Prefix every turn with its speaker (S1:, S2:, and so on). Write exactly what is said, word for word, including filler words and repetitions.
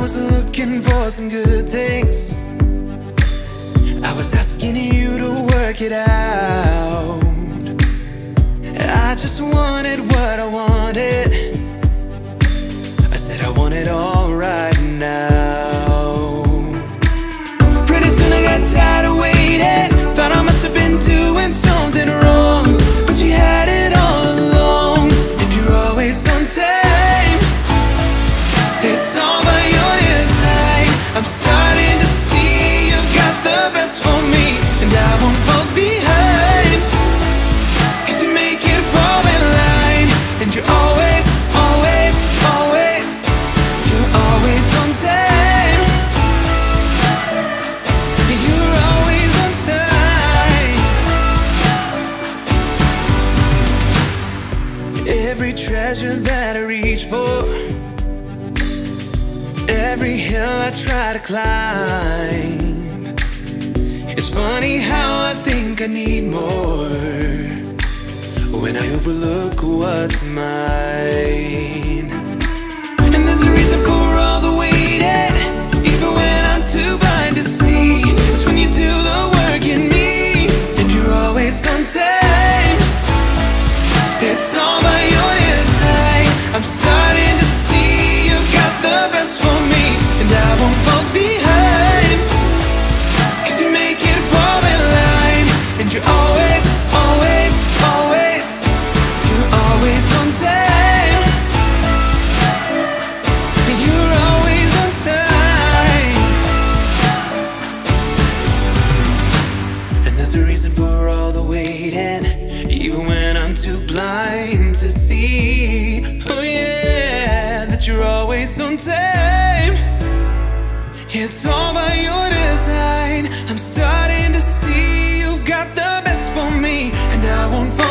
S1: was looking for some good things. I was asking you to work it out. I just wanted what I wanted. I said I want it all right now. Pretty soon I got tired of waiting. Thought I must have been doing something wrong, but you had it all along, and you're always on time. It's all by your design. I'm starting to see you got the best for me, and I won't fall behind, 'cause you make it fall in line. And you're always, always, always, you're always on time. You're always on time. Every treasure that I reach for, every hill I try to climb, it's funny how I think I need more when I overlook what's mine. And there's a reason for all the waiting, even when I'm too blind to see. It's when you do the work in me, and you're always on time. It's all by your design. I'm starting to see you got the best for me, and I won't fall behind, 'cause you make it fall in line. And you're always, always, always, you're always on time. You're always on time. And there's a reason for all the waiting, even when I'm too blind to see. Oh yeah, that you're always on time. It's all by your design. I'm starting to see you got the best for me, and I won't